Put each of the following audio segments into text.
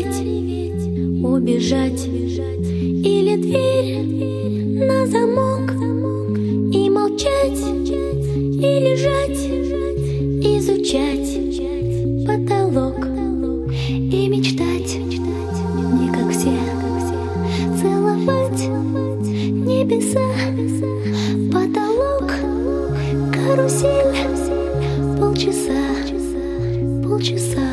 зареветь, убежать, или дверь на замок, и молчать, и лежать, изучать потолок и мечтать, не как все, целовать небеса, потолок, карусель, полчаса, полчаса.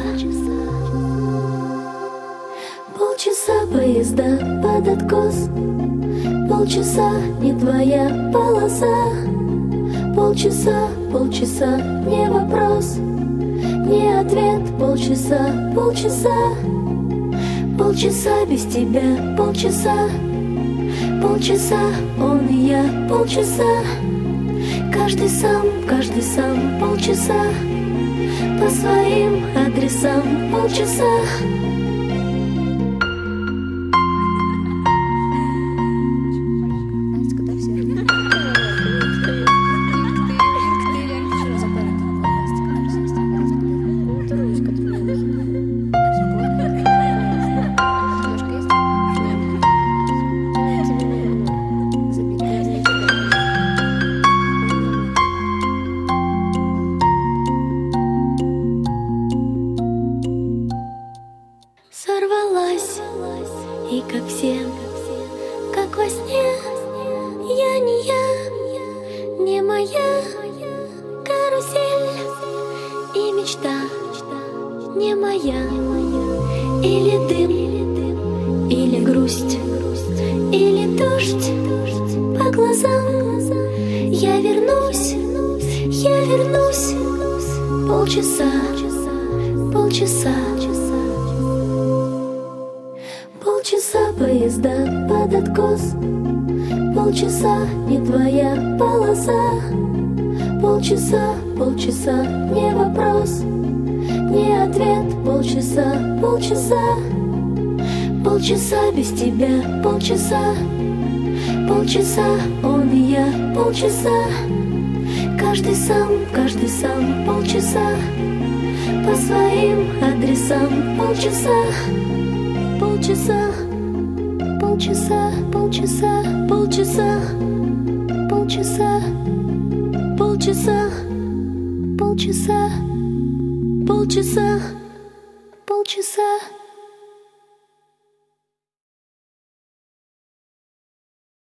Полчаса поезда под откос, полчаса не твоя полоса, полчаса, полчаса не вопрос, не ответ, полчаса, полчаса, полчаса без тебя, полчаса, полчаса он и я, полчаса, каждый сам, полчаса, по своим адресам, полчаса. Сорвалась, и как все, как во сне, я не я, не моя карусель, и мечта не моя, или дым, или грусть, или дождь по глазам. Я вернусь, полчаса, полчаса. Полчаса поезда под откос, полчаса не твоя полоса, полчаса, полчаса не вопрос, не ответ, полчаса, полчаса, полчаса без тебя, полчаса, полчаса он и я, полчаса, каждый сам, полчаса, по своим адресам, полчаса. Полчаса, полчаса, полчаса, полчаса, полчаса, полчаса, полчаса, полчаса, полчаса.